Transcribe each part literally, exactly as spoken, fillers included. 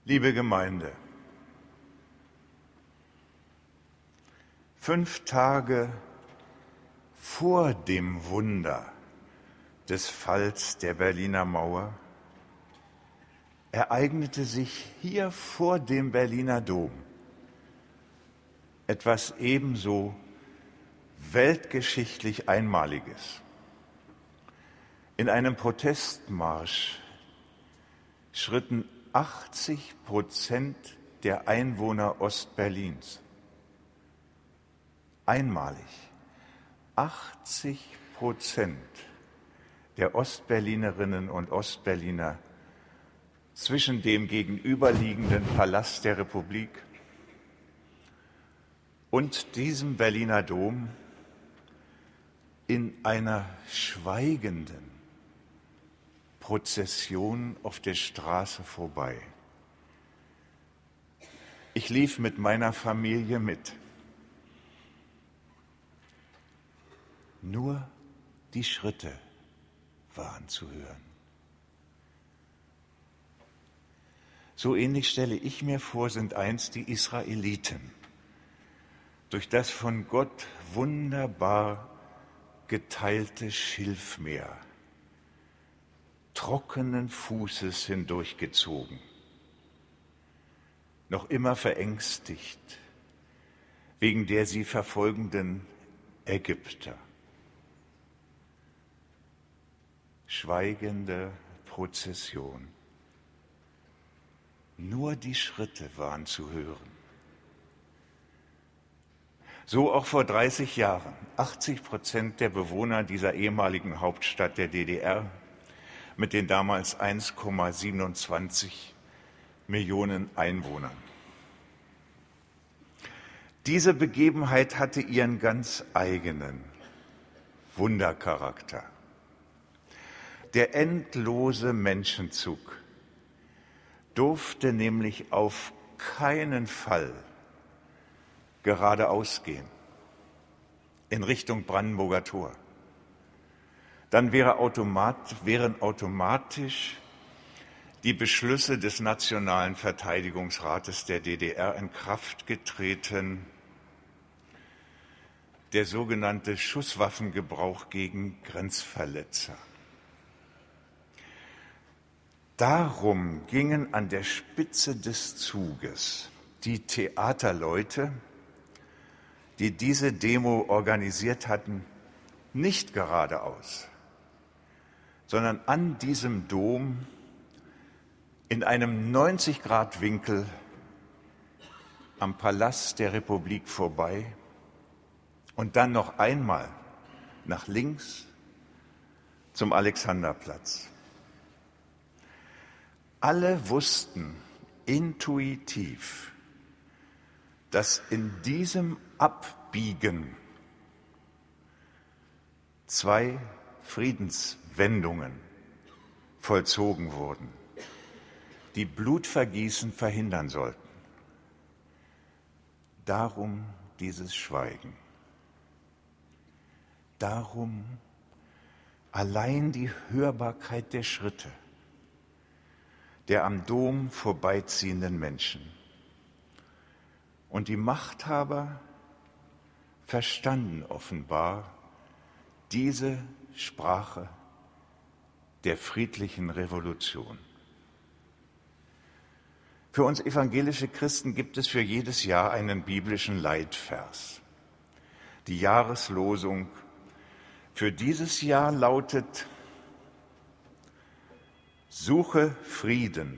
Liebe Gemeinde, fünf Tage vor dem Wunder des Falls der Berliner Mauer ereignete sich hier vor dem Berliner Dom etwas ebenso weltgeschichtlich Einmaliges. In einem Protestmarsch schritten achtzig Prozent der Einwohner Ostberlins, einmalig, achtzig Prozent der Ostberlinerinnen und Ostberliner zwischen dem gegenüberliegenden Palast der Republik und diesem Berliner Dom in einer schweigenden Prozession auf der Straße vorbei. Ich lief mit meiner Familie mit. Nur die Schritte waren zu hören. So ähnlich stelle ich mir vor, sind einst die Israeliten durch das von Gott wunderbar geteilte Schilfmeer trockenen Fußes hindurchgezogen, noch immer verängstigt wegen der sie verfolgenden Ägypter. Schweigende Prozession. Nur die Schritte waren zu hören. So auch vor dreißig Jahren. achtzig Prozent der Bewohner dieser ehemaligen Hauptstadt der D D R mit den damals eins Komma siebenundzwanzig Millionen Einwohnern. Diese Begebenheit hatte ihren ganz eigenen Wundercharakter. Der endlose Menschenzug durfte nämlich auf keinen Fall geradeaus gehen in Richtung Brandenburger Tor. Dann wäre automat, wären automatisch die Beschlüsse des Nationalen Verteidigungsrates der D D R in Kraft getreten, der sogenannte Schusswaffengebrauch gegen Grenzverletzer. Darum gingen an der Spitze des Zuges die Theaterleute, die diese Demo organisiert hatten, nicht geradeaus, sondern an diesem Dom in einem neunzig Grad Winkel am Palast der Republik vorbei und dann noch einmal nach links zum Alexanderplatz. Alle wussten intuitiv, dass in diesem Abbiegen zwei Friedenswendungen vollzogen wurden, die Blutvergießen verhindern sollten. Darum dieses Schweigen. Darum allein die Hörbarkeit der Schritte der am Dom vorbeiziehenden Menschen. Und die Machthaber verstanden offenbar diese Sprache der friedlichen Revolution. Für uns evangelische Christen gibt es für jedes Jahr einen biblischen Leitvers. Die Jahreslosung für dieses Jahr lautet: Suche Frieden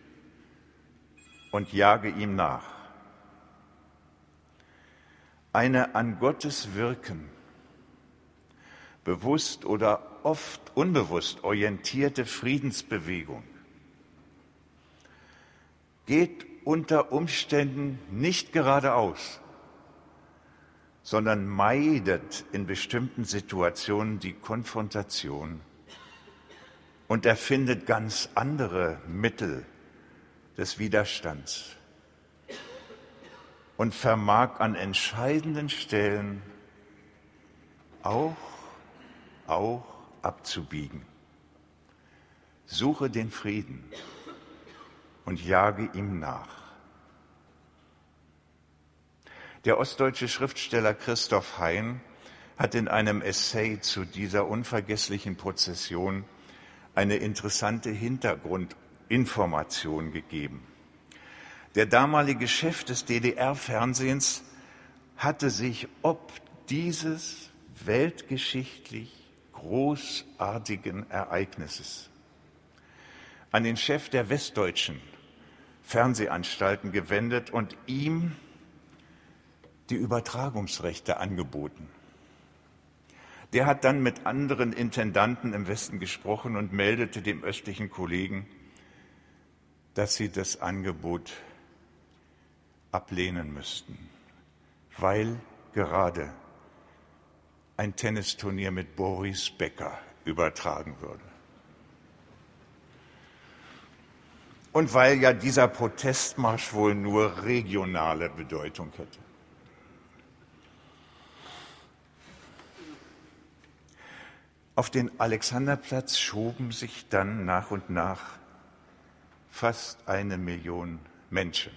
und jage ihm nach. Eine an Gottes Wirken bewusst oder oft unbewusst orientierte Friedensbewegung geht unter Umständen nicht geradeaus, sondern meidet in bestimmten Situationen die Konfrontation und erfindet ganz andere Mittel des Widerstands und vermag an entscheidenden Stellen auch, auch abzubiegen. Suche den Frieden und jage ihm nach. Der ostdeutsche Schriftsteller Christoph Hein hat in einem Essay zu dieser unvergesslichen Prozession eine interessante Hintergrundinformation gegeben. Der damalige Chef des D D R-Fernsehens hatte sich ob dieses weltgeschichtlich großartigen Ereignisses an den Chef der westdeutschen Fernsehanstalten gewendet und ihm die Übertragungsrechte angeboten. Der hat dann mit anderen Intendanten im Westen gesprochen und meldete dem östlichen Kollegen, dass sie das Angebot ablehnen müssten, weil gerade ein Tennisturnier mit Boris Becker übertragen würde. Und weil ja dieser Protestmarsch wohl nur regionale Bedeutung hätte. Auf den Alexanderplatz schoben sich dann nach und nach fast eine Million Menschen.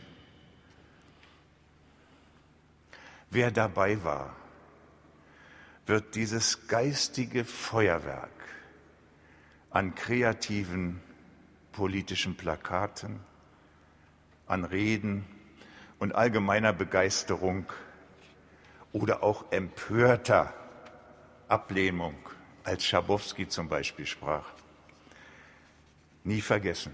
Wer dabei war, wird dieses geistige Feuerwerk an kreativen politischen Plakaten, an Reden und allgemeiner Begeisterung oder auch empörter Ablehnung, als Schabowski zum Beispiel sprach, nie vergessen.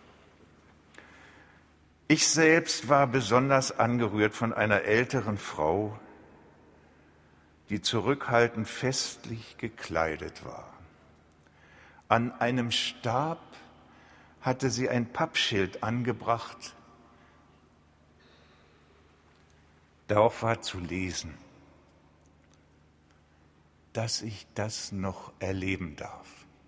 Ich selbst war besonders angerührt von einer älteren Frau, die zurückhaltend festlich gekleidet war. An einem Stab hatte sie ein Pappschild angebracht. Darauf war zu lesen, dass ich das noch erleben darf.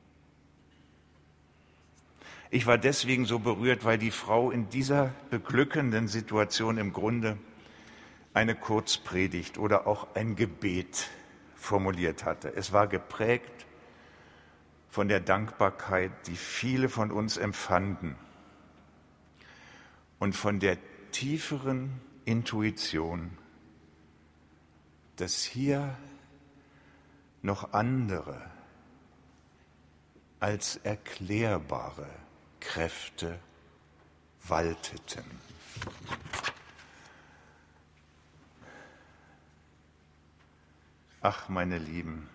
Ich war deswegen so berührt, weil die Frau in dieser beglückenden Situation im Grunde eine Kurzpredigt oder auch ein Gebet formuliert hatte. Es war geprägt von der Dankbarkeit, die viele von uns empfanden, und von der tieferen Intuition, dass hier noch andere als erklärbare Kräfte walteten. Ach, meine Lieben,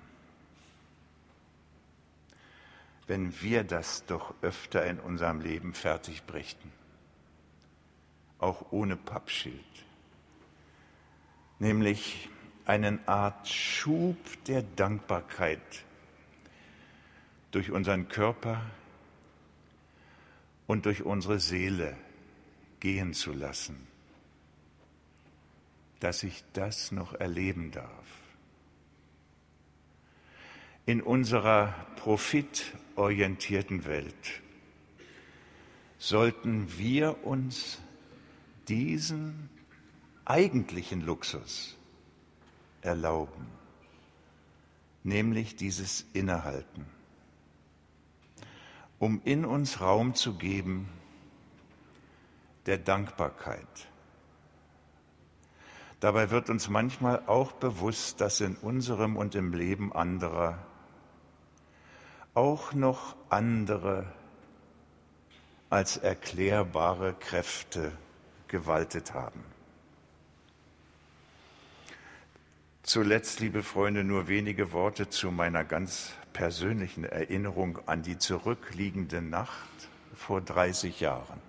wenn wir das doch öfter in unserem Leben fertig brächten, auch ohne Pappschild, nämlich eine Art Schub der Dankbarkeit durch unseren Körper und durch unsere Seele gehen zu lassen, dass ich das noch erleben darf. In unserer profitorientierten Welt sollten wir uns diesen eigentlichen Luxus erlauben, nämlich dieses Innehalten, um in uns Raum zu geben der Dankbarkeit. Dabei wird uns manchmal auch bewusst, dass in unserem und im Leben anderer auch noch andere als erklärbare Kräfte gewaltet haben. Zuletzt, liebe Freunde, nur wenige Worte zu meiner ganz persönlichen Erinnerung an die zurückliegende Nacht vor dreißig Jahren.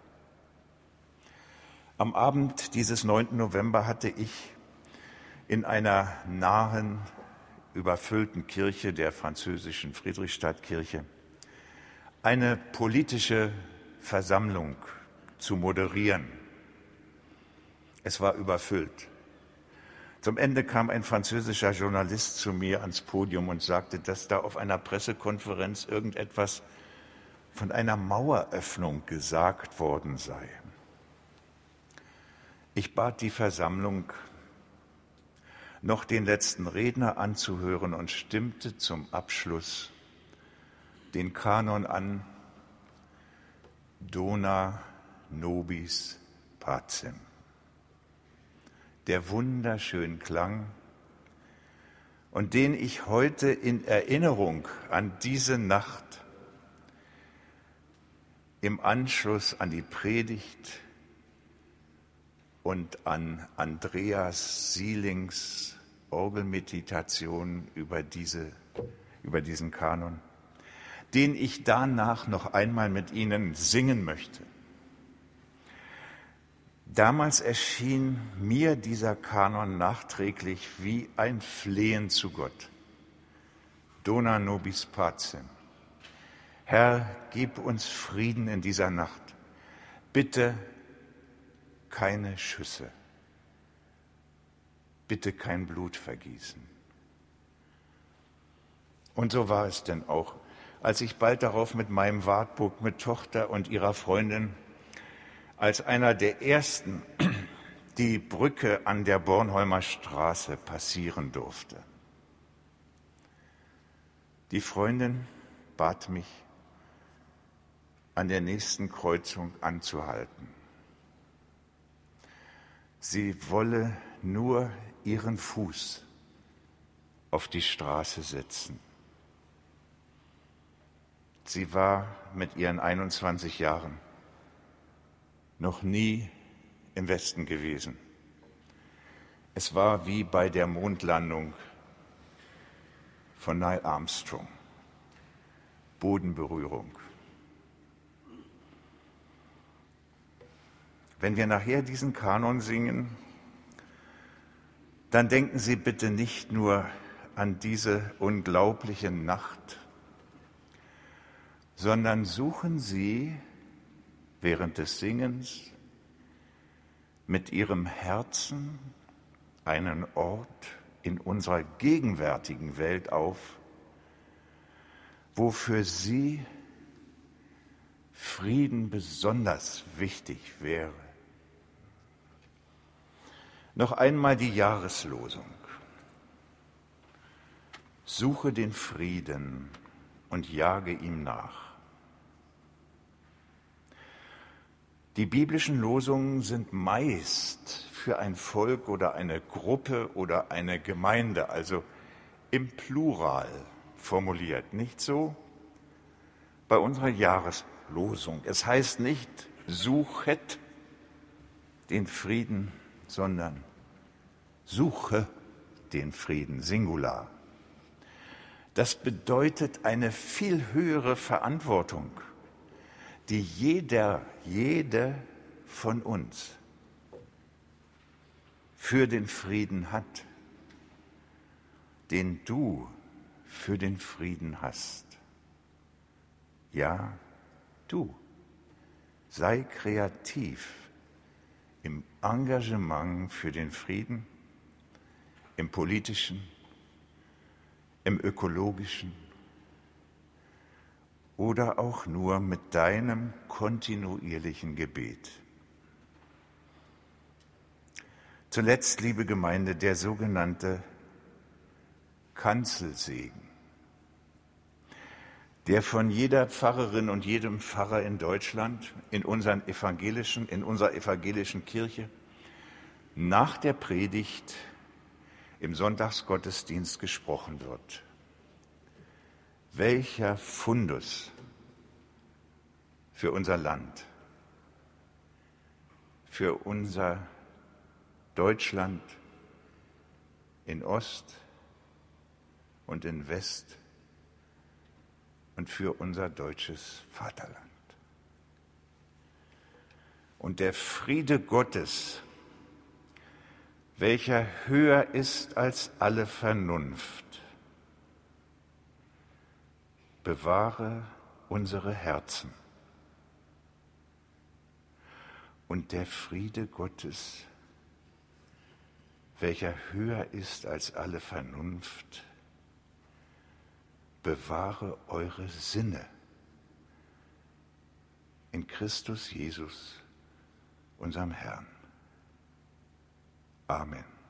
Am Abend dieses neunten November hatte ich in einer nahen, überfüllten Kirche, der französischen Friedrichstadtkirche, eine politische Versammlung zu moderieren. Es war überfüllt. Zum Ende kam ein französischer Journalist zu mir ans Podium und sagte, dass da auf einer Pressekonferenz irgendetwas von einer Maueröffnung gesagt worden sei. Ich bat die Versammlung, noch den letzten Redner anzuhören und stimmte zum Abschluss den Kanon an, Dona nobis pacem. Der wunderschön klang und den ich heute in Erinnerung an diese Nacht im Anschluss an die Predigt und an Andreas Sielings Orgelmeditation über, diese, über diesen Kanon, den ich danach noch einmal mit Ihnen singen möchte. Damals erschien mir dieser Kanon nachträglich wie ein Flehen zu Gott. Dona nobis pacem. Herr, gib uns Frieden in dieser Nacht. Bitte keine Schüsse. Bitte kein Blutvergießen. Und so war es denn auch, als ich bald darauf mit meinem Wartburg, mit Tochter und ihrer Freundin, als einer der ersten die Brücke an der Bornholmer Straße passieren durfte. Die Freundin bat mich, an der nächsten Kreuzung anzuhalten. Sie wolle nur ihren Fuß auf die Straße setzen. Sie war mit ihren einundzwanzig Jahren noch nie im Westen gewesen. Es war wie bei der Mondlandung von Neil Armstrong. Bodenberührung. Wenn wir nachher diesen Kanon singen, dann denken Sie bitte nicht nur an diese unglaubliche Nacht, sondern suchen Sie während des Singens mit Ihrem Herzen einen Ort in unserer gegenwärtigen Welt auf, wo für Sie Frieden besonders wichtig wäre. Noch einmal die Jahreslosung. Suche den Frieden und jage ihm nach. Die biblischen Losungen sind meist für ein Volk oder eine Gruppe oder eine Gemeinde, also im Plural formuliert. Nicht so bei unserer Jahreslosung. Es heißt nicht, suchet den Frieden, sondern suche den Frieden, Singular. Das bedeutet eine viel höhere Verantwortung, die jeder, jede von uns für den Frieden hat, den du für den Frieden hast. Ja, du, sei kreativ im Engagement für den Frieden, im politischen, im ökologischen oder auch nur mit deinem kontinuierlichen Gebet. Zuletzt, liebe Gemeinde, der sogenannte Kanzelsegen, der von jeder Pfarrerin und jedem Pfarrer in Deutschland, in unseren evangelischen, in unserer evangelischen Kirche, nach der Predigt im Sonntagsgottesdienst gesprochen wird. Welcher Fundus für unser Land, für unser Deutschland in Ost und in West und für unser deutsches Vaterland. Und der Friede Gottes, welcher höher ist als alle Vernunft, bewahre unsere Herzen. Und der Friede Gottes, welcher höher ist als alle Vernunft, bewahre eure Sinne in Christus Jesus, unserem Herrn. Amen.